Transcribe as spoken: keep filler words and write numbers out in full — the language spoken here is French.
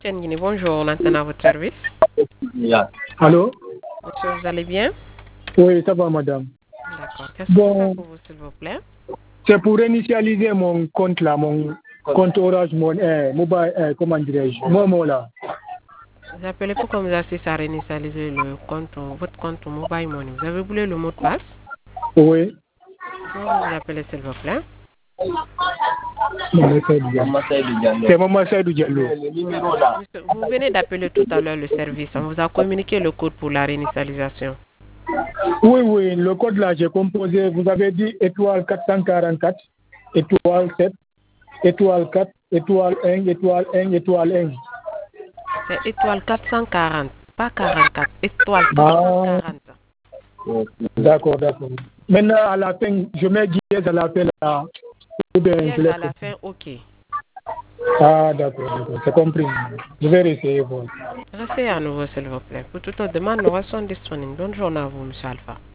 Tienguini, bonjour, on entend à votre service. Yeah. Allô? Monsieur, vous allez bien? Oui, ça va, madame. D'accord. Qu'est-ce que Bon, je fais pour vous, s'il vous plaît? c'est pour initialiser mon compte là, mon compte Orange, mon euh, mobile, euh, comment dirais-je, Momo là. Vous appelez pour comme ça, à réinitialiser le compte, votre compte Mobile Money. Vous avez oublié le mot de passe? Oui. Comment vous vous appelez, s'il vous plaît? Maman Seydou Diallo. C'est Maman Seydou Diallo. Monsieur, vous venez d'appeler tout à l'heure le service. On vous a communiqué le code pour la réinitialisation. Oui, oui, le code là, j'ai composé, vous avez dit étoile quatre cent quarante-quatre, étoile sept, étoile quatre, étoile un, étoile un, étoile un. C'est étoile quatre cent quarante, pas quarante-quatre, étoile Ah, quatre cent quarante. d'accord, d'accord. Maintenant, à la fin, je mets dièse à la fin là. Ou bien, je Dièse laisse à la fin, ok. Ah, d'accord, d'accord, c'est compris. Je vais essayer. Bon. Restez à nouveau, s'il vous plaît. Pour toute autre demande, nous restons disponibles. Bonne journée à vous, monsieur Alpha.